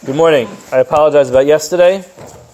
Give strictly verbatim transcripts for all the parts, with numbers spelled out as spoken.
Good morning. I apologize about yesterday.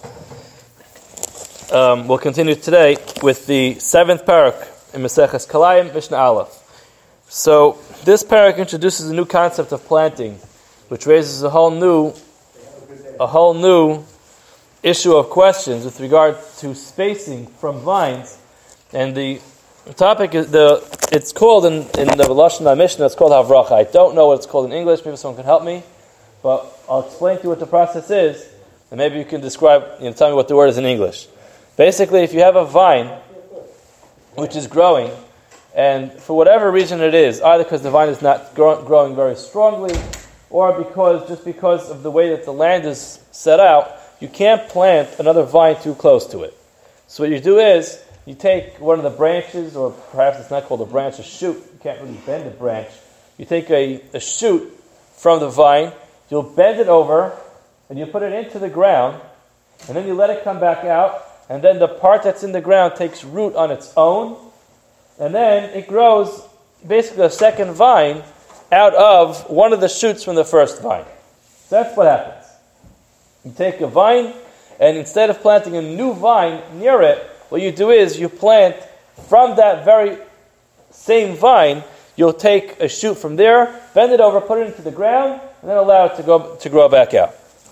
Um, we'll continue today with the seventh parak in Maseches Kalayim, Mishnah Aleph. So this parak introduces a new concept of planting, which raises a whole new, a whole new issue of questions with regard to spacing from vines. And the topic is the. It's called in in the Lashon Mishnah. It's called Havracha. I don't know what it's called in English. Maybe someone can help me. But I'll explain to you what the process is, and maybe you can describe, you know, tell me what the word is in English. Basically, if you have a vine which is growing, and for whatever reason it is, either because the vine is not grow, growing very strongly, or because just because of the way that the land is set out, you can't plant another vine too close to it. So what you do is, you take one of the branches, or perhaps it's not called a branch, a shoot. You can't really bend a branch. You take a, a shoot from the vine, you'll bend it over, and you put it into the ground, and then you let it come back out, and then the part that's in the ground takes root on its own, and then it grows basically a second vine out of one of the shoots from the first vine. So that's what happens. You take a vine, and instead of planting a new vine near it, what you do is you plant from that very same vine, you'll take a shoot from there, bend it over, put it into the ground, and then allow it to go to grow back out.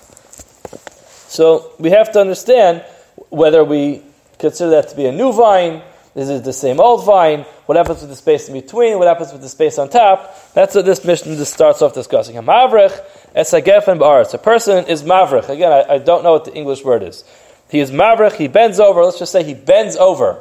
So we have to understand whether we consider that to be a new vine, is it the same old vine, what happens with the space in between, what happens with the space on top. That's what this mission just starts off discussing. Mavrich es hagefen ba'aretz. A person is mavrich. Again, I, I don't know what the English word is. He is mavrich, he bends over, let's just say he bends over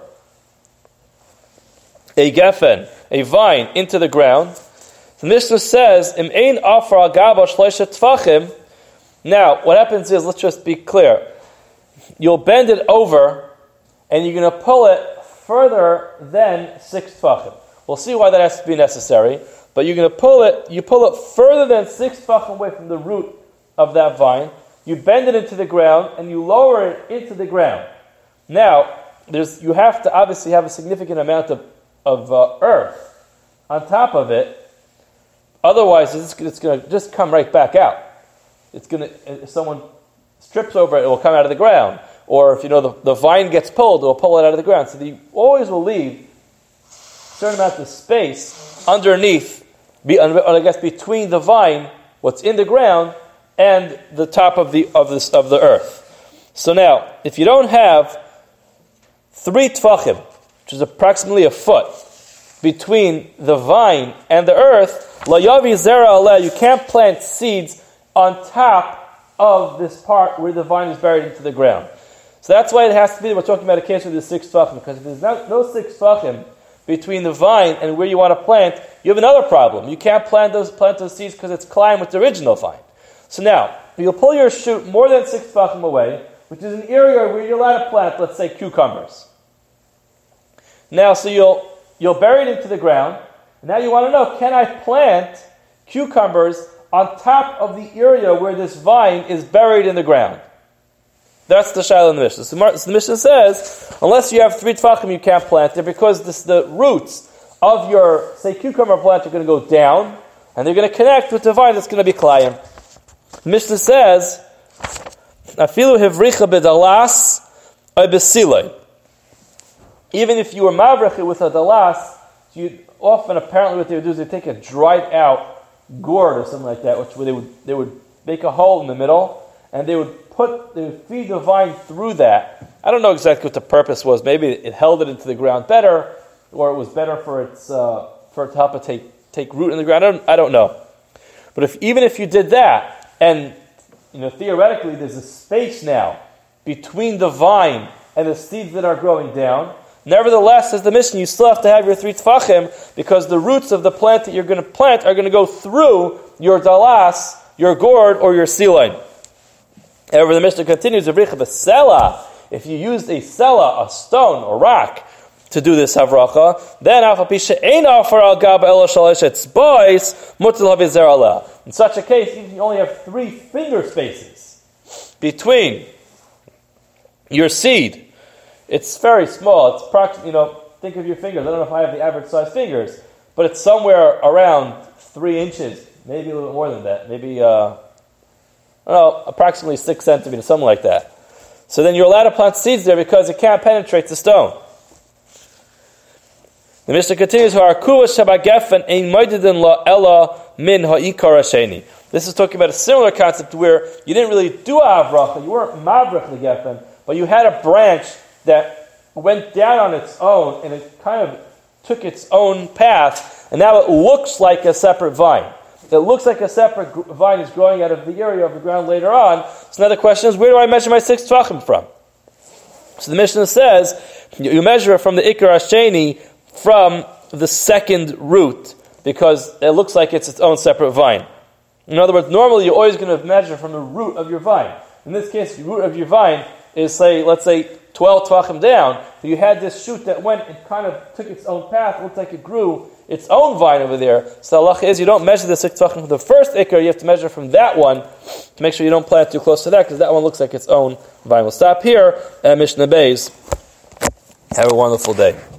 a gefen, a vine, into the ground. The Mishnah says, Im ein afar al gaba shloisha tfachim. Now, what happens is, let's just be clear. You'll bend it over, and you're going to pull it further than six tfachim. We'll see why that has to be necessary, but you're going to pull it, you pull it further than six tfachim away from the root of that vine. You bend it into the ground, and you lower it into the ground. Now, there's you have to obviously have a significant amount of, of uh, earth on top of it. Otherwise, it's, it's going to just come right back out. It's going to, if someone strips over it, it will come out of the ground. Or if you know the, the vine gets pulled, it will pull it out of the ground. So you always will leave a certain amount of space underneath, be, or I guess between the vine, what's in the ground, and the top of the of this of the earth. So now, if you don't have three tfachim, which is approximately a foot, between the vine and the earth, la yavi zera aleh, you can't plant seeds on top of this part where the vine is buried into the ground. So that's why it has to be, we're talking about a case with the six tfachim, because if there's not, no six tfachim between the vine and where you want to plant, you have another problem. You can't plant those plant those seeds because it's colliding with the original vine. So now, you'll pull your shoot more than six tfachim away, which is an area where you're allowed to plant, let's say, cucumbers. Now, so you'll You'll bury it into the ground. Now you want to know, can I plant cucumbers on top of the area where this vine is buried in the ground? That's the shaila in the Mishnah. So the Mishnah says, unless you have three tfachim, you can't plant it because this, the roots of your, say, cucumber plant are going to go down, and they're going to connect with the vine that's going to be klayim. The Mishnah says, afilu hevricha bedalas or besilay. Even if you were mavrich with a dalas, you often apparently what they would do is they take a dried out gourd or something like that, which they would they would make a hole in the middle, and they would put they would feed the vine through that. I don't know exactly what the purpose was. Maybe it held it into the ground better, or it was better for its uh, for it to help it take take root in the ground. I don't I don't know. But if even if you did that, and you know theoretically there's a space now between the vine and the seeds that are growing down. Nevertheless, as the Mishnah, you still have to have your three tfachim because the roots of the plant that you're going to plant are going to go through your dalas, your gourd, or your sealine. However, the Mishnah continues, if you used a sela, a stone, or rock, to do this havracha, then in such a case, if you only have three finger spaces between your seed, it's very small. It's approximately, you know, think of your fingers. I don't know if I have the average size fingers, but it's somewhere around three inches, maybe a little bit more than that. Maybe, uh, I don't know, approximately six centimeters, something like that. So then you're allowed to plant seeds there because it can't penetrate the stone. The Mishnah continues, this is talking about a similar concept where you didn't really do avracha, you weren't mavrach the geffen, but you had a branch that went down on its own and it kind of took its own path, and now it looks like a separate vine. It looks like a separate gr- vine is growing out of the area of the ground later on. So now the question is, where do I measure my six tvachim from? So the Mishnah says, you measure it from the Ikar Hasheni, from the second root, because it looks like it's its own separate vine. In other words, normally you're always going to measure from the root of your vine. In this case, the root of your vine is, say, let's say, twelve tvachim down. So you had this shoot that went and kind of took its own path, looked like it grew its own vine over there. So the halacha is you don't measure the six tvachim from the first ikar, you have to measure from that one to make sure you don't plant too close to that, because that one looks like its own vine. We'll stop here at Mishnah Beis. Have a wonderful day.